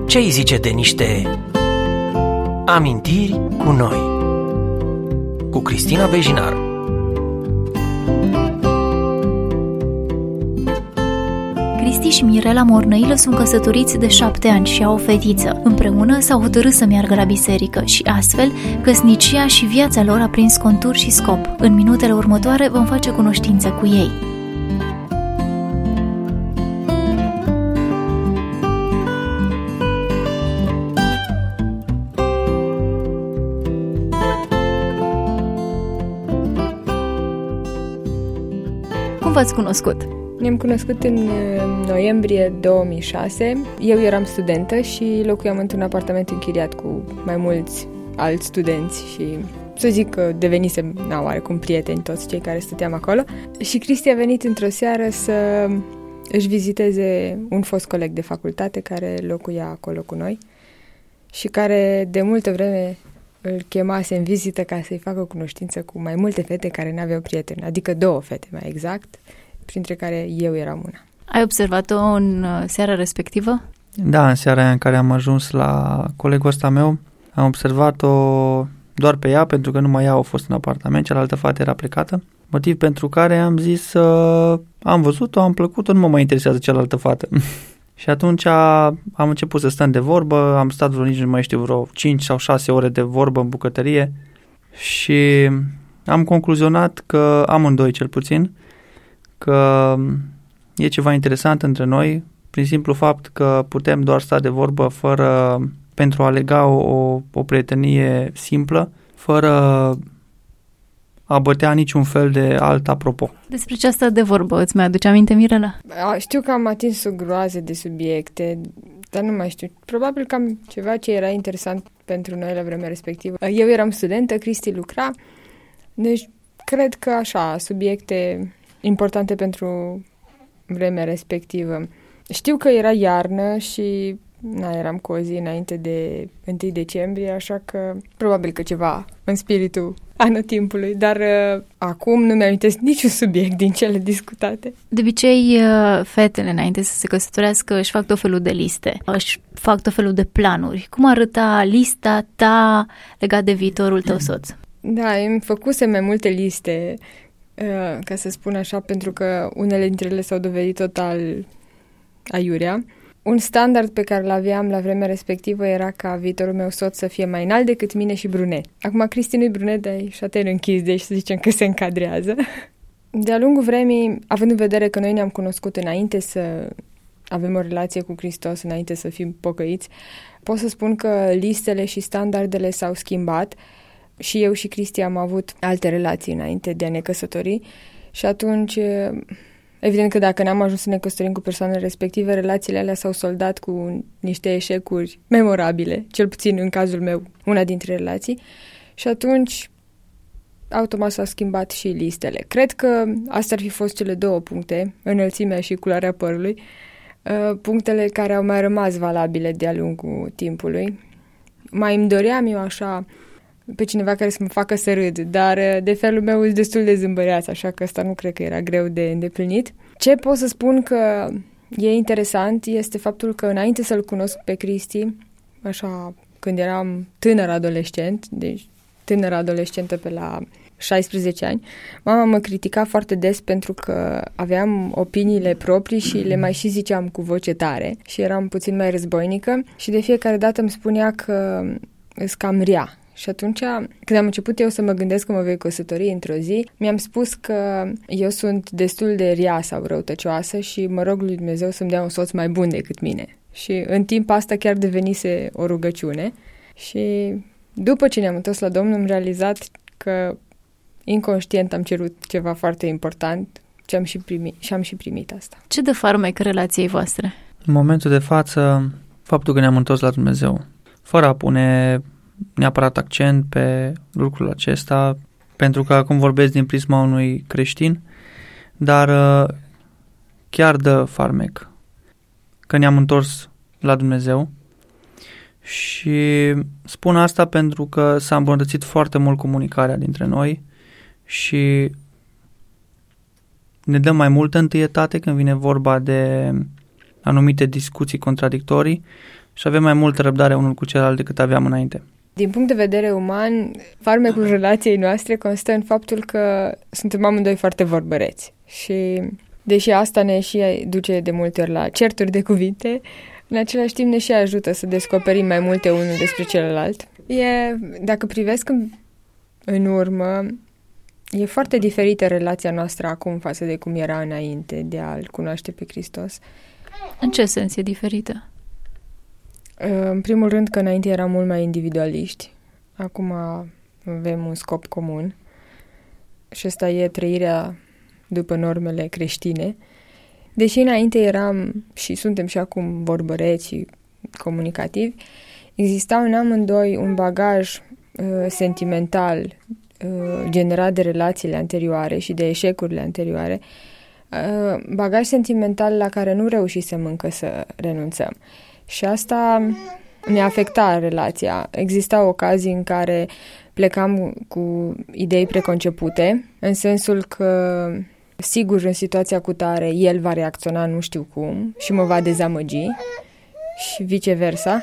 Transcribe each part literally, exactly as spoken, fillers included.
Ce îi zice de niște amintiri cu noi? Cu Cristina Bejinar. Cristi și Mirela Mornăilă sunt căsătoriți de șapte ani și au o fetiță. Împreună s-au hotărât să meargă la biserică și astfel căsnicia și viața lor a prins contur și scop. În minutele următoare vom face cunoștință cu ei. Cum v-ați cunoscut? Ne-am cunoscut în noiembrie două mii șase. Eu eram studentă și locuiam într-un apartament închiriat cu mai mulți alți studenți și să zic că devenisem, na, oarecum prieteni toți cei care stăteam acolo. Și Cristi a venit într-o seară să își viziteze un fost coleg de facultate care locuia acolo cu noi și care de multă vreme îl chemase în vizită ca să-i facă cunoștință cu mai multe fete care n-aveau prieteni, adică două fete mai exact, printre care eu eram una. Ai observat-o în seara respectivă? Da, în seara aia în care am ajuns la colegul ăsta meu, am observat-o doar pe ea, pentru că numai ea a fost în apartament, cealaltă fată era plecată, motiv pentru care am zis uh, am văzut-o, am plăcut-o, nu mă mai interesează cealaltă fată. Și atunci am început să stăm de vorbă, am stat vreo, nici nu mai știu, vreo cinci sau șase ore de vorbă în bucătărie și am concluzionat că amândoi cel puțin, că e ceva interesant între noi, prin simplu fapt că putem doar sta de vorbă fără, pentru a lega o, o prietenie simplă, fără a bătea niciun fel de alt apropo. Despre ce asta de vorbă? Îți mai aduce aminte, Mirela? Știu că am atins o groază de subiecte, dar nu mai știu. Probabil că am ceva ce era interesant pentru noi la vremea respectivă. Eu eram studentă, Cristi lucra, deci cred că așa, subiecte importante pentru vremea respectivă. Știu că era iarnă și na, eram cu o zi înainte de întâi decembrie, așa că probabil că ceva în spiritul anotimpului, dar uh, acum nu mi-amintesc niciun subiect din cele discutate. De obicei, uh, fetele înainte să se căsătorească își fac tot felul de liste, își fac tot felul de planuri. Cum arăta lista ta legat de viitorul tău soț? Da, îmi făcusem mai multe liste, uh, ca să spun așa, pentru că unele dintre ele s-au dovedit total aiurea. Un standard pe care l-aveam la vremea respectivă era ca viitorul meu soț să fie mai înalt decât mine și brunet. Acum Cristi nu-i brunet, dar e șaten închis, deci să zicem că se încadrează. De-a lungul vremii, având în vedere că noi ne-am cunoscut înainte să avem o relație cu Hristos, înainte să fim pocăiți, pot să spun că listele și standardele s-au schimbat și eu și Cristi am avut alte relații înainte de a ne căsători și atunci... Evident că dacă n-am ajuns să ne căsătorim cu persoanele respective, relațiile alea s-au soldat cu niște eșecuri memorabile, cel puțin în cazul meu, una dintre relații. Și atunci, automat s-au schimbat și listele. Cred că astea ar fi fost cele două puncte, înălțimea și culoarea părului, punctele care au mai rămas valabile de-a lungul timpului. Mai îmi doream eu așa pe cineva care să mă facă să râd, dar de felul meu e destul de zâmbăreaț, așa că asta nu cred că era greu de îndeplinit. Ce pot să spun că e interesant este faptul că înainte să-l cunosc pe Cristi, așa când eram tânăr adolescent, deci tânăr adolescentă pe la șaisprezece ani, mama mă critica foarte des pentru că aveam opiniile proprii și le mai și ziceam cu voce tare și eram puțin mai războinică și de fiecare dată îmi spunea că îs cam rea. Și atunci, când am început eu să mă gândesc că mă voi căsători într-o zi, mi-am spus că eu sunt destul de rea sau răutăcioasă și mă rog lui Dumnezeu să-mi dea un soț mai bun decât mine. Și în timp asta chiar devenise o rugăciune. Și după ce ne-am întors la Domnul, am realizat că inconștient am cerut ceva foarte important și am și primit, și am și primit asta. Ce dă farmec relației voastre? În momentul de față, faptul că ne-am întors la Dumnezeu, fără a pune neapărat accent pe lucrul acesta, pentru că acum vorbesc din prisma unui creștin, dar chiar dă farmec că ne-am întors la Dumnezeu și spun asta pentru că s-a îmbunătățit foarte mult comunicarea dintre noi și ne dăm mai multă întâietate când vine vorba de anumite discuții contradictorii și avem mai multă răbdare unul cu celălalt decât aveam înainte. Din punct de vedere uman, farmecul relației noastre constă în faptul că suntem amândoi foarte vorbăreți și deși asta ne și duce de multe ori la certuri de cuvinte, în același timp ne și ajută să descoperim mai multe unul despre celălalt. E, dacă privesc în, în urmă, e foarte diferită relația noastră acum față de cum era înainte de a-L cunoaște pe Hristos. În ce sens e diferită? În primul rând că înainte eram mult mai individualiști. Acum avem un scop comun și ăsta e trăirea după normele creștine. Deși înainte eram și suntem și acum vorbăreți și comunicativi, exista în amândoi un bagaj uh, sentimental uh, generat de relațiile anterioare și de eșecurile anterioare, uh, bagaj sentimental la care nu reușisem încă să renunțăm. Și asta ne afecta relația. Existau ocazii în care plecam cu idei preconcepute, în sensul că sigur, în situația cutare, el va reacționa nu știu cum și mă va dezamăgi și viceversa.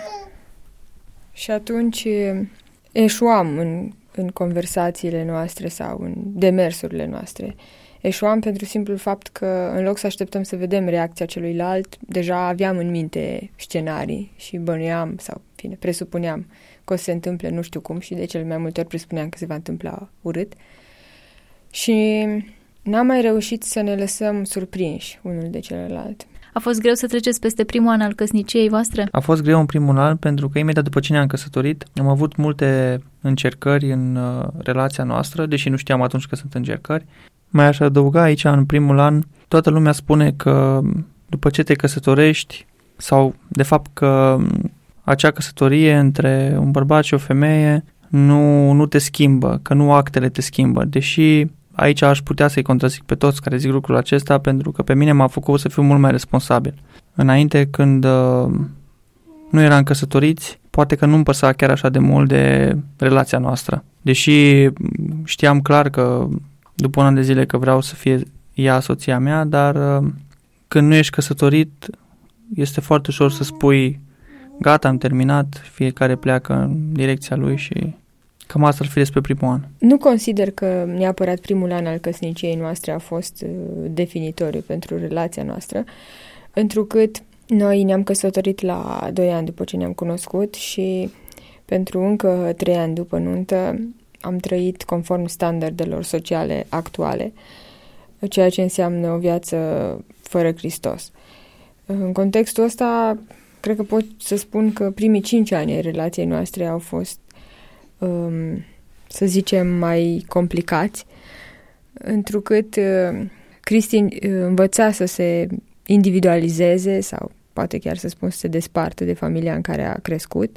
Și atunci eșuam în, în conversațiile noastre sau în demersurile noastre. Eșuam pentru simplul fapt că, în loc să așteptăm să vedem reacția celuilalt, deja aveam în minte scenarii și bănuiam sau, fine, presupuneam că o să se întâmple nu știu cum și de cele mai multe ori presupuneam că se va întâmpla urât. Și n-am mai reușit să ne lăsăm surprinși unul de celălalt. A fost greu să treceți peste primul an al căsniciei voastre? A fost greu în primul an pentru că imediat după ce ne-am căsătorit am avut multe încercări în uh, relația noastră, deși nu știam atunci că sunt încercări. Mai aș adăuga aici, în primul an, toată lumea spune că după ce te căsătorești sau de fapt că acea căsătorie între un bărbat și o femeie nu, nu te schimbă, că nu actele te schimbă, deși aici aș putea să-i contrazic pe toți care zic lucrul acesta, pentru că pe mine m-a făcut să fiu mult mai responsabil. Înainte, când uh, nu eram căsătoriți, poate că nu-mi păsa chiar așa de mult de relația noastră. Deși știam clar că după un an de zile că vreau să fie ea soția mea, dar uh, când nu ești căsătorit, este foarte ușor să spui gata, am terminat, fiecare pleacă în direcția lui și cam asta ar fi despre primul an. Nu consider că neapărat primul an al căsniciei noastre a fost definitoriu pentru relația noastră, întrucât noi ne-am căsătorit la doi ani după ce ne-am cunoscut și pentru încă trei ani după nuntă am trăit conform standardelor sociale actuale, ceea ce înseamnă o viață fără Hristos. În contextul ăsta, cred că pot să spun că primii cinci ani ai relației noastre au fost, um, să zicem, mai complicați, întrucât uh, Cristi uh, învăța să se individualizeze sau poate chiar să spun să se despartă de familia în care a crescut.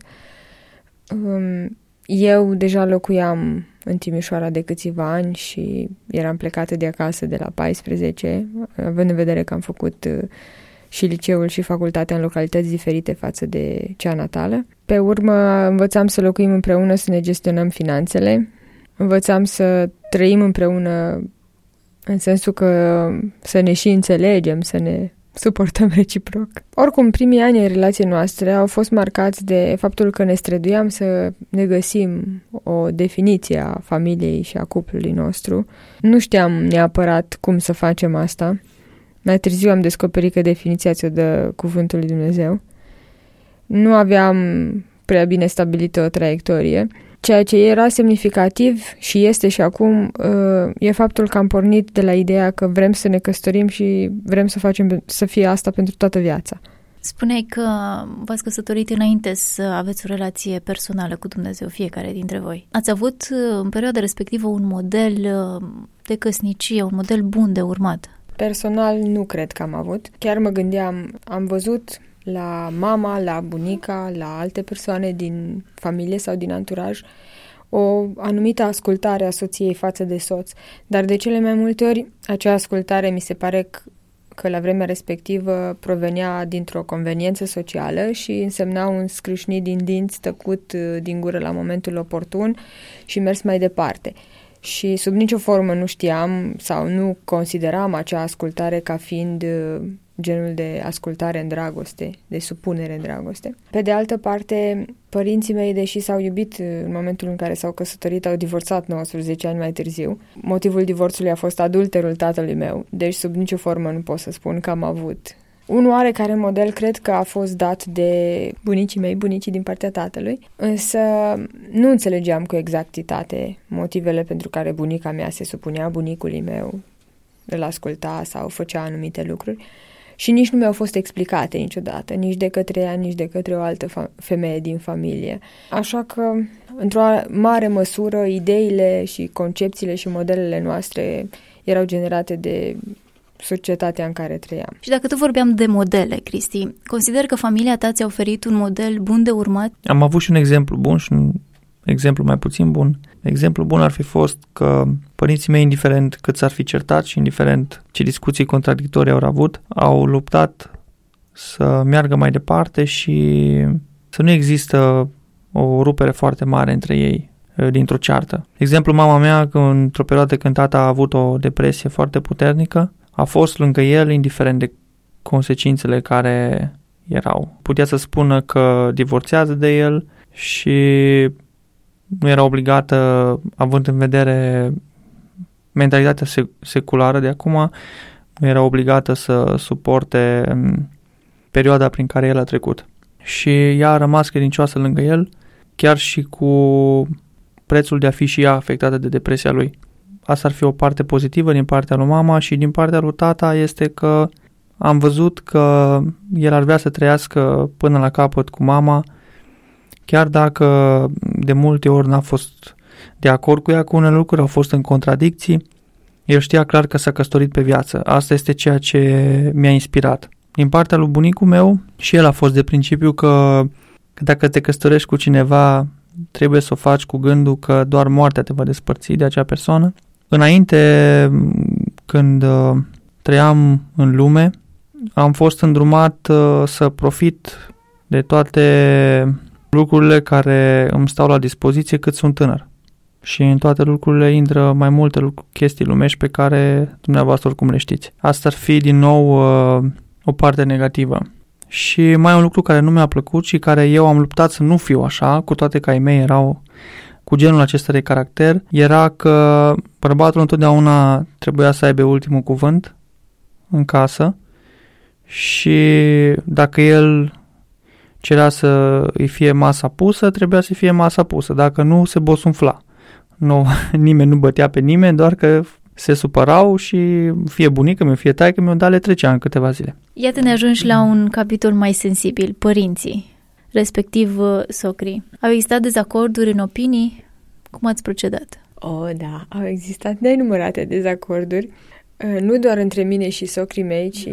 Um, eu deja locuiam în Timișoara de câțiva ani și eram plecată de acasă de la paisprezece, având în vedere că am făcut uh, și liceul și facultatea în localități diferite față de cea natală. Pe urmă învățam să locuim împreună, să ne gestionăm finanțele, învățam să trăim împreună în sensul că să ne și înțelegem, să ne suportăm reciproc. Oricum, primii ani ai relației noastre au fost marcați de faptul că ne străduiam să ne găsim o definiție a familiei și a cuplului nostru. Nu știam neapărat cum să facem asta. Mai târziu am descoperit că definiția ți-o dă Cuvântul lui Dumnezeu. Nu aveam prea bine stabilită o traiectorie. Ceea ce era semnificativ și este și acum e faptul că am pornit de la ideea că vrem să ne căsătorim și vrem să facem să fie asta pentru toată viața. Spuneai că v-ați căsătorit înainte să aveți o relație personală cu Dumnezeu, fiecare dintre voi. Ați avut în perioada respectivă un model de căsnicie, un model bun de urmat? Personal nu cred că am avut. Chiar mă gândeam, am văzut la mama, la bunica, la alte persoane din familie sau din anturaj o anumită ascultare a soției față de soț, dar de cele mai multe ori acea ascultare mi se pare că la vremea respectivă provenea dintr-o conveniență socială și însemna un scrâșnit din dinți tăcut din gură la momentul oportun și mers mai departe. Și sub nicio formă nu știam sau nu consideram acea ascultare ca fiind genul de ascultare în dragoste, de supunere în dragoste. Pe de altă parte, părinții mei, deși s-au iubit în momentul în care s-au căsătorit, au divorțat nouăsprezece ani mai târziu. Motivul divorțului a fost adulterul tatălui meu, deci sub nicio formă nu pot să spun că am avut. Un oarecare model cred că a fost dat de bunicii mei, bunicii din partea tatălui, însă nu înțelegeam cu exactitate motivele pentru care bunica mea se supunea bunicului meu, îl asculta sau făcea anumite lucruri și nici nu mi-au fost explicate niciodată, nici de către ea, nici de către o altă fa- femeie din familie. Așa că, într-o mare măsură, ideile și concepțiile și modelele noastre erau generate de societatea în care trăiam. Și dacă tot vorbeam de modele, Cristi, consider că familia ta ți-a oferit un model bun de urmat? Am avut și un exemplu bun și un exemplu mai puțin bun. Exemplu bun ar fi fost că părinții mei, indiferent cât s-ar fi certat și indiferent ce discuții contradictorii au avut, au luptat să meargă mai departe și să nu există o rupere foarte mare între ei dintr-o ceartă. De exemplu, mama mea, într-o perioadă când tata a avut o depresie foarte puternică, a fost lângă el, indiferent de consecințele care erau. Putea să spună că divorțează de el și nu era obligată, având în vedere mentalitatea seculară de acum, nu era obligată să suporte perioada prin care el a trecut. Și ea a rămas credincioasă lângă el, chiar și cu prețul de a fi și ea afectată de depresia lui. Asta ar fi o parte pozitivă din partea lui mama și din partea lui tata este că am văzut că el ar vrea să trăiască până la capăt cu mama, chiar dacă de multe ori n-a fost de acord cu ea cu unele lucruri, au fost în contradicții, el știa clar că s-a căsătorit pe viață. Asta este ceea ce mi-a inspirat. Din partea lui bunicul meu, și el a fost de principiu că, că dacă te căsătorești cu cineva, trebuie să o faci cu gândul că doar moartea te va despărți de acea persoană. Înainte, când uh, trăiam în lume, am fost îndrumat uh, să profit de toate lucrurile care îmi stau la dispoziție cât sunt tânăr. Și în toate lucrurile intră mai multe lucruri, chestii lumești pe care dumneavoastră oricum le știți. Asta ar fi din nou uh, o parte negativă. Și mai un lucru care nu mi-a plăcut și care eu am luptat să nu fiu așa, cu toate că ai mei erau cu genul acesta de caracter, era că bărbatul întotdeauna trebuia să aibă ultimul cuvânt în casă și dacă el cerea să îi fie masa pusă, trebuia să fie masa pusă, dacă nu se bosunfla. Nu, nimeni nu bătea pe nimeni, doar că se supărau și fie bunică meu, fie taică meu, dar le trecea în câteva zile. Iată ne ajungi la un capitol mai sensibil, părinții, respectiv socrii. Au existat dezacorduri în opinii? Cum ați procedat? Oh, da, au existat nenumărate dezacorduri, nu doar între mine și socrii mei, ci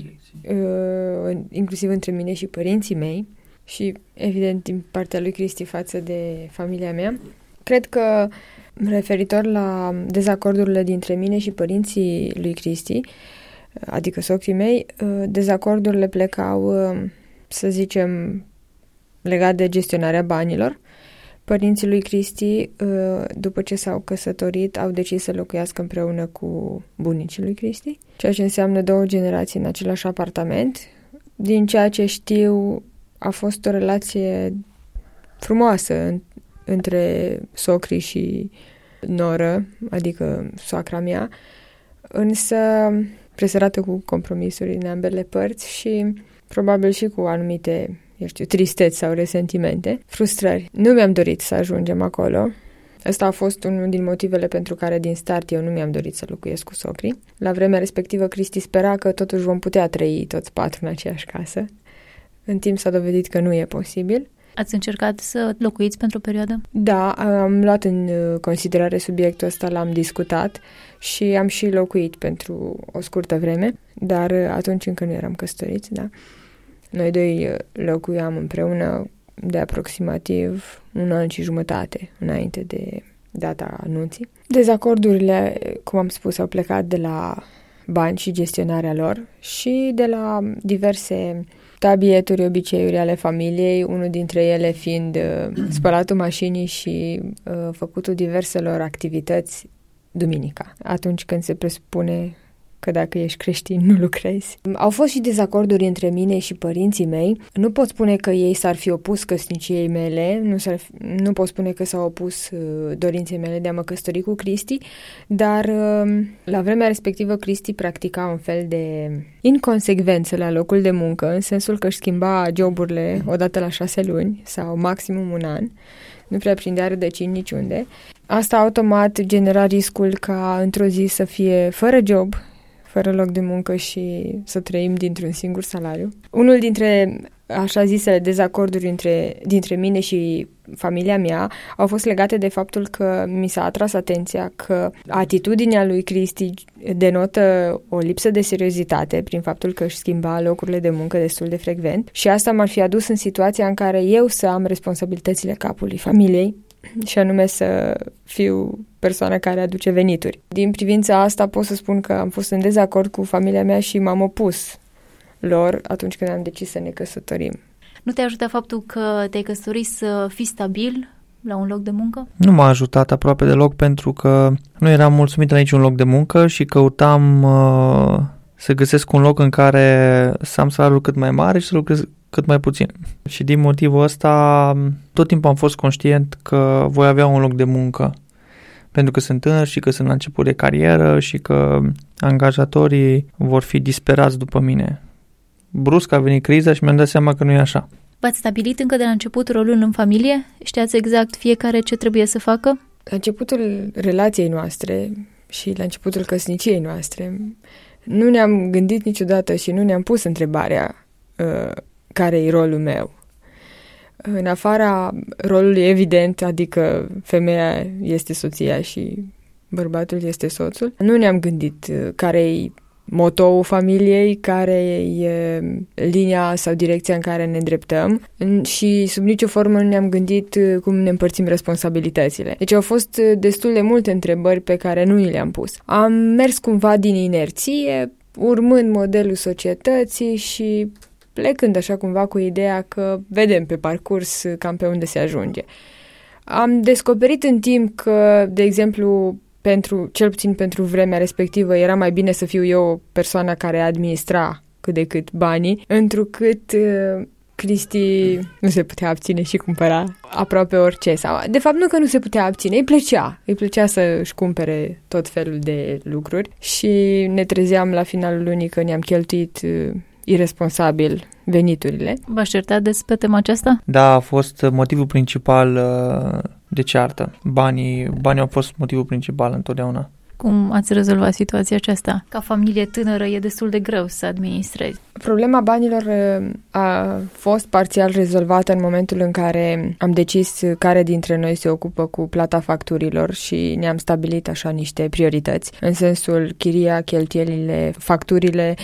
uh, inclusiv între mine și părinții mei și, evident, din partea lui Cristi față de familia mea. Cred că, referitor la dezacordurile dintre mine și părinții lui Cristi, adică socrii mei, dezacordurile plecau, să zicem, legat de gestionarea banilor. Părinții lui Cristi, după ce s-au căsătorit, au decis să locuiască împreună cu bunicii lui Cristi, ceea ce înseamnă două generații în același apartament. Din ceea ce știu, a fost o relație frumoasă între socrii și noră, adică soacra mea, însă presărată cu compromisuri în ambele părți și probabil și cu anumite, eu știu, tristeți sau resentimente, frustrări. Nu mi-am dorit să ajungem acolo. Ăsta a fost unul din motivele pentru care din start eu nu mi-am dorit să locuiesc cu socrii. La vremea respectivă, Cristi spera că totuși vom putea trăi toți patru în aceeași casă. În timp s-a dovedit că nu e posibil. Ați încercat să locuiți pentru o perioadă? Da, am luat în considerare subiectul ăsta, l-am discutat și am și locuit pentru o scurtă vreme, dar atunci încă nu eram căsătoriți, da. Noi doi locuiam împreună de aproximativ un an și jumătate înainte de data anunții. Dezacordurile, cum am spus, au plecat de la bani și gestionarea lor și de la diverse tabieturi, obiceiuri ale familiei, unul dintre ele fiind uh, spălatul mașinii și uh, făcutul diverselor activități duminica, atunci când se presupune că dacă ești creștin nu lucrezi. Au fost și dezacorduri între mine și părinții mei. Nu pot spune că ei s-ar fi opus căsniciei mele, nu, s-ar fi, nu pot spune că s-au opus uh, dorinței mele de a mă căsători cu Cristi, dar uh, la vremea respectivă Cristi practica un fel de inconsecvență la locul de muncă, în sensul că își schimba joburile odată la șase luni sau maximum un an. Nu prea prindea rădăcini niciunde. Asta automat genera riscul ca într-o zi să fie fără job, fără loc de muncă și să trăim dintr-un singur salariu. Unul dintre așa zisele dezacorduri între, dintre mine și familia mea au fost legate de faptul că mi s-a atras atenția că atitudinea lui Cristi denotă o lipsă de seriozitate prin faptul că își schimba locurile de muncă destul de frecvent și asta m-ar fi adus în situația în care eu să am responsabilitățile capului familiei și anume să fiu persoana care aduce venituri. Din privința asta pot să spun că am fost în dezacord cu familia mea și m-am opus lor atunci când am decis să ne căsătorim. Nu te-a ajutat faptul că te-ai căsătorit să fii stabil la un loc de muncă? Nu m-a ajutat aproape deloc pentru că nu eram mulțumit la niciun loc de muncă și căutam uh, să găsesc un loc în care să am salariul cât mai mare și să lucrez cât mai puțin. Și din motivul ăsta tot timpul am fost conștient că voi avea un loc de muncă pentru că sunt tânăr și că sunt la început de carieră și că angajatorii vor fi disperați după mine. Brusc a venit criza și mi-am dat seama că nu e așa. V-ați stabilit încă de la început rolul în familie? Știați exact fiecare ce trebuie să facă? La începutul relației noastre și la începutul căsniciei noastre nu ne-am gândit niciodată și nu ne-am pus întrebarea uh, care e rolul meu. În afara rolului evident, adică femeia este soția și bărbatul este soțul, nu ne-am gândit care e motoul familiei, care e linia sau direcția în care ne îndreptăm și sub nicio formă nu ne-am gândit cum ne împărțim responsabilitățile. Deci au fost destul de multe întrebări pe care nu ni le-am pus. Am mers cumva din inerție, urmând modelul societății și plecând așa cumva cu ideea că vedem pe parcurs cam pe unde se ajunge. Am descoperit în timp că, de exemplu, pentru, cel puțin pentru vremea respectivă, era mai bine să fiu eu persoana care administra cât de cât banii, întrucât uh, Cristi nu se putea abține și cumpăra aproape orice. Sau, de fapt, nu că nu se putea abține, îi plăcea. Îi plăcea să își cumpere tot felul de lucruri și ne trezeam la finalul lunii că ne-am cheltuit uh, iresponsabil veniturile. V-ați certat des pe tema aceasta? Da, a fost motivul principal uh, de ceartă. Banii, banii au fost motivul principal întotdeauna. Cum ați rezolvat situația aceasta? Ca familie tânără e destul de greu să administrezi. Problema banilor uh, a fost parțial rezolvată în momentul în care am decis care dintre noi se ocupă cu plata facturilor și ne-am stabilit așa niște priorități, în sensul chiria, cheltuielile, facturile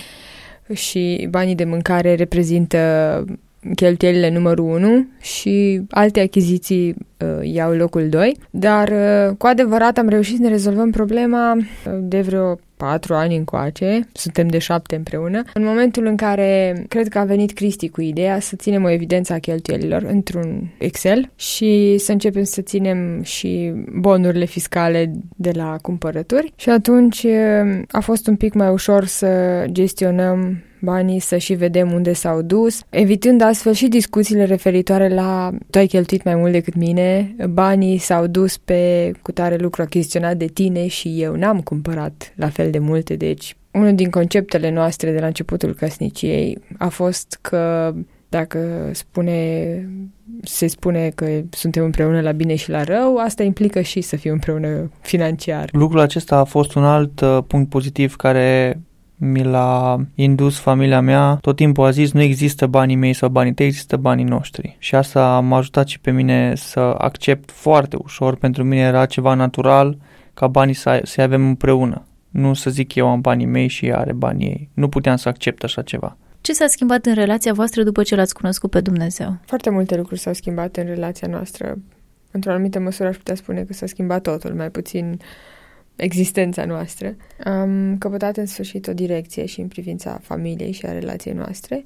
și banii de mâncare reprezintă cheltuielile numărul unu și alte achiziții uh, iau locul doi, dar uh, cu adevărat am reușit să ne rezolvăm problema de vreo patru ani încoace, suntem de șapte împreună, în momentul în care cred că a venit Cristi cu ideea să ținem o evidență a cheltuielilor într-un Excel și să începem să ținem și bonurile fiscale de la cumpărături și atunci uh, a fost un pic mai ușor să gestionăm banii, să și vedem unde s-au dus, evitând astfel și discuțiile referitoare la tu ai cheltuit mai mult decât mine, banii s-au dus pe cutare lucru achiziționat de tine și eu n-am cumpărat la fel de multe, deci unul din conceptele noastre de la începutul căsniciei a fost că dacă spune, se spune că suntem împreună la bine și la rău, asta implică și să fim împreună financiar. Lucrul acesta a fost un alt uh, punct pozitiv care mi l-a indus familia mea. Tot timpul a zis nu există banii mei sau banii tăi, există banii noștri. Și asta m-a ajutat și pe mine să accept foarte ușor. Pentru mine era ceva natural ca banii să, să avem împreună. Nu să zic eu am banii mei și ea are banii ei. Nu puteam să accept așa ceva. Ce s-a schimbat în relația voastră după ce l-ați cunoscut pe Dumnezeu? Foarte multe lucruri s-au schimbat în relația noastră. Într-o anumită măsură aș putea spune că s-a schimbat totul, mai puțin existența noastră. Am căpătat în sfârșit o direcție și în privința familiei și a relației noastre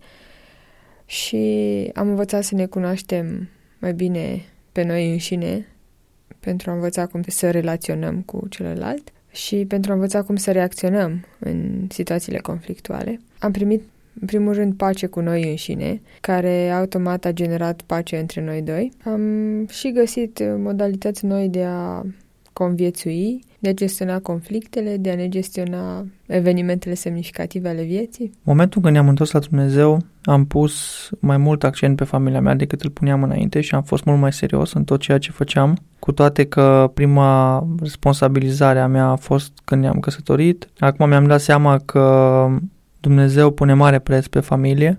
și am învățat să ne cunoaștem mai bine pe noi înșine pentru a învăța cum să relaționăm cu celălalt și pentru a învăța cum să reacționăm în situațiile conflictuale. Am primit, în primul rând, pace cu noi înșine, care automat a generat pace între noi doi. Am și găsit modalități noi de a conviețui, de a gestiona conflictele, de a ne gestiona evenimentele semnificative ale vieții. Momentul când ne-am întors la Dumnezeu, am pus mai mult accent pe familia mea decât îl puneam înainte și am fost mult mai serios în tot ceea ce făceam, cu toate că prima responsabilizare a mea a fost când ne-am căsătorit. Acum mi-am dat seama că Dumnezeu pune mare preț pe familie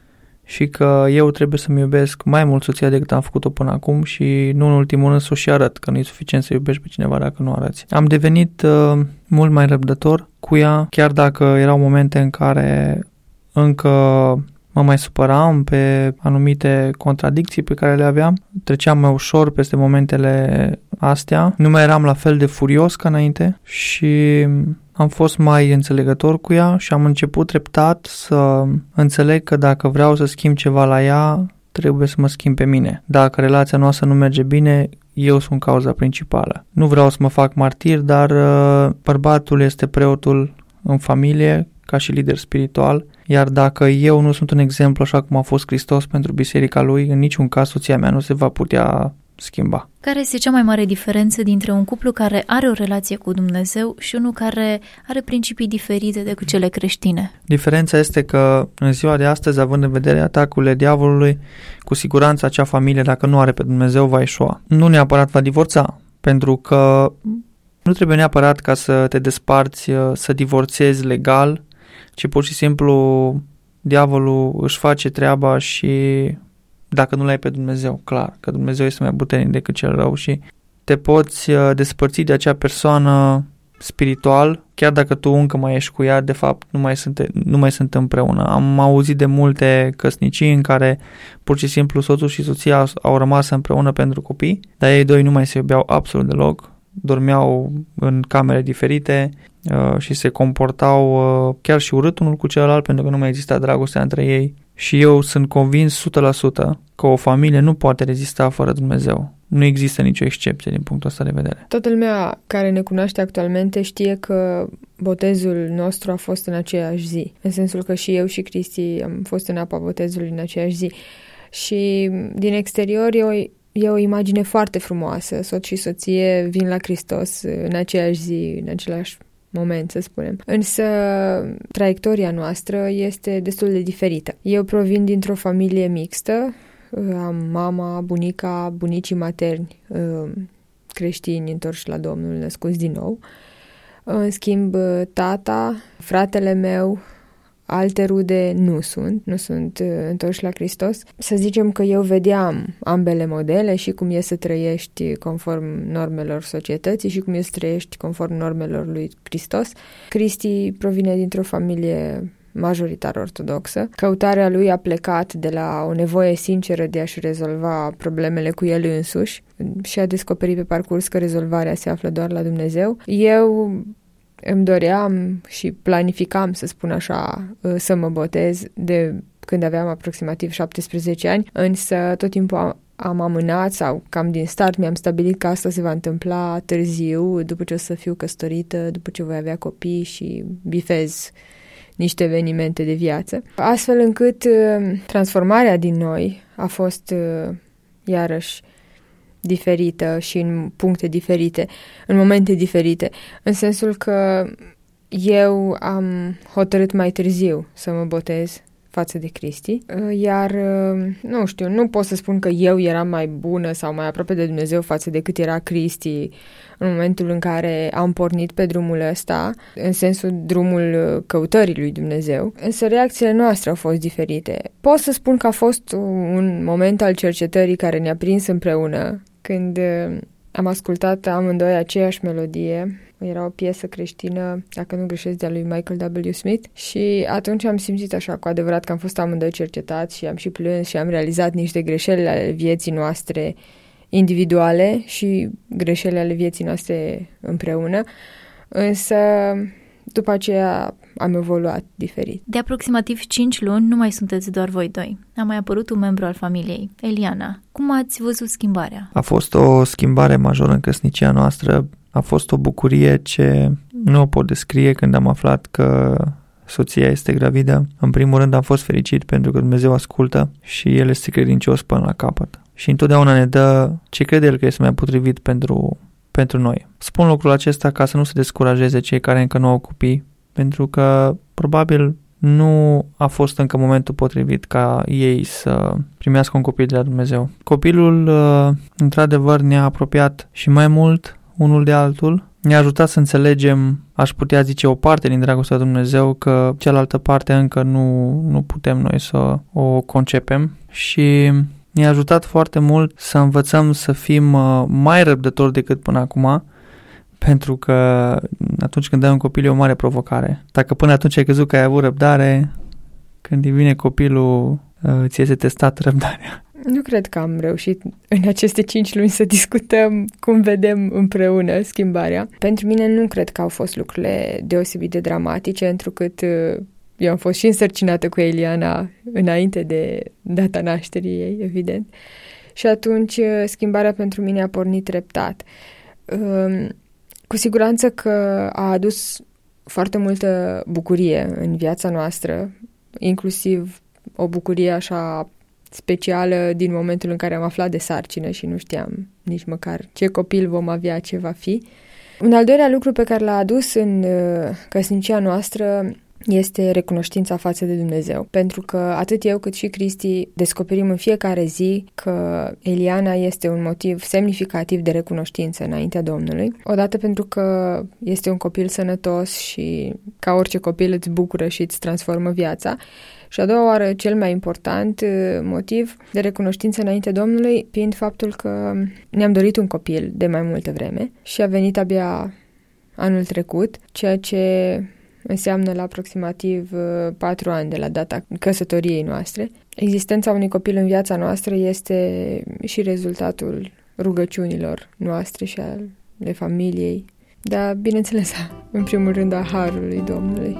și că eu trebuie să-mi iubesc mai mult soția decât am făcut-o până acum și nu în ultimul rând să și arăt că nu e suficient să iubești pe cineva dacă nu arăți. Am devenit uh, mult mai răbdător cu ea, chiar dacă erau momente în care încă mă mai supăram pe anumite contradicții pe care le aveam. Treceam mai ușor peste momentele astea. Nu mai eram la fel de furios ca înainte și am fost mai înțelegător cu ea și am început treptat să înțeleg că dacă vreau să schimb ceva la ea, trebuie să mă schimb pe mine. Dacă relația noastră nu merge bine, eu sunt cauza principală. Nu vreau să mă fac martir, dar uh, bărbatul este preotul în familie, ca și lider spiritual, iar dacă eu nu sunt un exemplu așa cum a fost Hristos pentru biserica lui, în niciun caz soția mea nu se va putea schimba. Care este cea mai mare diferență dintre un cuplu care are o relație cu Dumnezeu și unul care are principii diferite decât cele creștine? Diferența este că în ziua de astăzi, având în vedere atacurile diavolului, cu siguranță acea familie, dacă nu are pe Dumnezeu, va eșua. Nu neapărat va divorța, pentru că nu trebuie neapărat ca să te desparți, să divorțezi legal, ci pur și simplu diavolul își face treaba și dacă nu l-ai pe Dumnezeu, clar, că Dumnezeu este mai puternic decât cel rău și te poți despărți de acea persoană spiritual, chiar dacă tu încă mai ești cu ea, de fapt nu mai sunt, nu mai sunt împreună. Am auzit de multe căsnicii în care pur și simplu soțul și soția au rămas împreună pentru copii, dar ei doi nu mai se iubeau absolut deloc, dormeau în camere diferite uh, și se comportau uh, chiar și urât unul cu celălalt pentru că nu mai exista dragostea între ei. Și eu sunt convins o sută la sută că o familie nu poate rezista fără Dumnezeu. Nu există nicio excepție din punctul ăsta de vedere. Toată lumea care ne cunoaște actualmente știe că botezul nostru a fost în aceeași zi. În sensul că și eu și Cristi am fost în apa botezului în aceeași zi. Și din exterior e o, e o imagine foarte frumoasă. Soț și soție vin la Hristos în aceeași zi, în același moment, să spunem. Însă, traiectoria noastră este destul de diferită. Eu provin dintr-o familie mixtă, am mama, bunica, bunicii materni creștini întorși la Domnul, născuți din nou. În schimb, tata, fratele meu, alte rude nu sunt, nu sunt întorși la Hristos. Să zicem că eu vedeam ambele modele și cum e să trăiești conform normelor societății și cum e să trăiești conform normelor lui Hristos. Cristi provine dintr-o familie majoritar ortodoxă. Căutarea lui a plecat de la o nevoie sinceră de a-și rezolva problemele cu el însuși și a descoperit pe parcurs că rezolvarea se află doar la Dumnezeu. Eu îmi doream și planificam, să spun așa, să mă botez de când aveam aproximativ șaptesprezece ani, însă tot timpul am, am amânat sau cam din start mi-am stabilit că asta se va întâmpla târziu, după ce o să fiu căsătorită, după ce voi avea copii și bifez niște evenimente de viață. Astfel încât transformarea din noi a fost iarăși diferită și în puncte diferite, în momente diferite, în sensul că eu am hotărât mai târziu să mă botez față de Cristi, iar, nu știu, nu pot să spun că eu eram mai bună sau mai aproape de Dumnezeu față de cât era Cristi în momentul în care am pornit pe drumul ăsta, în sensul drumul căutării lui Dumnezeu, însă reacțiile noastre au fost diferite. Pot să spun că a fost un moment al cercetării care ne-a prins împreună, când am ascultat amândoi aceeași melodie. Era o piesă creștină, dacă nu greșesc, de-a lui Michael W. Smith și atunci am simțit așa cu adevărat că am fost amândoi cercetați și am și plâns și am realizat niște greșeli ale vieții noastre individuale și greșeli ale vieții noastre împreună, însă după aceea am evoluat diferit. De aproximativ cinci luni nu mai sunteți doar voi doi. A mai apărut un membru al familiei, Eliana. Cum ați văzut schimbarea? A fost o schimbare majoră în căsnicia noastră. A fost o bucurie ce nu o pot descrie când am aflat că soția este gravidă. În primul rând am fost fericit pentru că Dumnezeu ascultă și El este credincios până la capăt. Și întotdeauna ne dă ce crede El că este mai potrivit pentru, pentru noi. Spun lucrul acesta ca să nu se descurajeze cei care încă nu au copii, pentru că probabil nu a fost încă momentul potrivit ca ei să primească un copil de la Dumnezeu. Copilul, într-adevăr, ne-a apropiat și mai mult unul de altul. Ne-a ajutat să înțelegem, aș putea zice, o parte din dragostea lui Dumnezeu, că cealaltă parte încă nu, nu putem noi să o concepem și ne-a ajutat foarte mult să învățăm să fim mai răbdători decât până acum, pentru că atunci când ai un copil e o mare provocare. Dacă până atunci ai crezut că ai avut răbdare, când îi vine copilul, ți este testat răbdarea. Nu cred că am reușit în aceste cinci luni să discutăm cum vedem împreună schimbarea. Pentru mine nu cred că au fost lucrurile deosebit de dramatice, întrucât eu am fost și însărcinată cu Eliana înainte de data nașterii ei, evident. Și atunci schimbarea pentru mine a pornit treptat. Cu siguranță că a adus foarte multă bucurie în viața noastră, inclusiv o bucurie așa specială din momentul în care am aflat de sarcină și nu știam nici măcar ce copil vom avea, ce va fi. Un al doilea lucru pe care l-a adus în căsnicia noastră este recunoștința față de Dumnezeu. Pentru că atât eu cât și Cristi descoperim în fiecare zi că Eliana este un motiv semnificativ de recunoștință înaintea Domnului. Odată pentru că este un copil sănătos și ca orice copil îți bucură și îți transformă viața. Și a doua oară, cel mai important motiv de recunoștință înaintea Domnului fiind faptul că ne-am dorit un copil de mai multă vreme și a venit abia anul trecut, ceea ce înseamnă la aproximativ patru ani de la data căsătoriei noastre. Existența unui copil în viața noastră este și rezultatul rugăciunilor noastre și ale familiei, dar, bineînțeles, în primul rând a harului Domnului.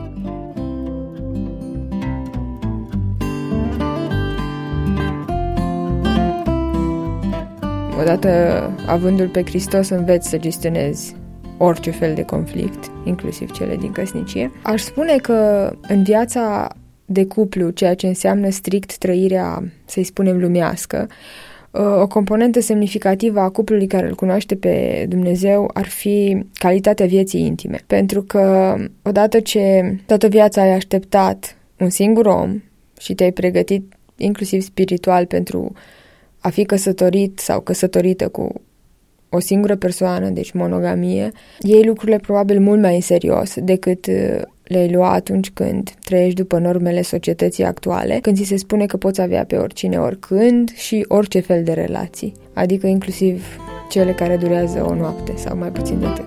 Odată avându-L pe Hristos, înveți să gestionezi orice fel de conflict, inclusiv cele din căsnicie. Aș spune că în viața de cuplu, ceea ce înseamnă strict trăirea, să-i spunem, lumească, o componentă semnificativă a cuplului care îl cunoaște pe Dumnezeu ar fi calitatea vieții intime. Pentru că odată ce toată viața ai așteptat un singur om și te-ai pregătit inclusiv spiritual pentru a fi căsătorit sau căsătorită cu o singură persoană, deci monogamie, iei lucrurile probabil mult mai în serios decât le-ai lua atunci când trăiești după normele societății actuale, când ți se spune că poți avea pe oricine, oricând și orice fel de relații, adică inclusiv cele care durează o noapte sau mai puțin de atât.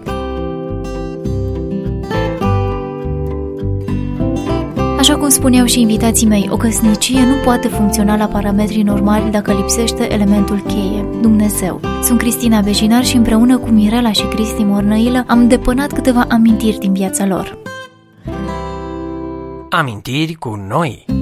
Așa cum spuneau și invitații mei, o căsnicie nu poate funcționa la parametrii normali dacă lipsește elementul cheie, Dumnezeu. Sunt Cristina Bejinar și împreună cu Mirela și Cristi Mornăilă am depănat câteva amintiri din viața lor. Amintiri cu noi.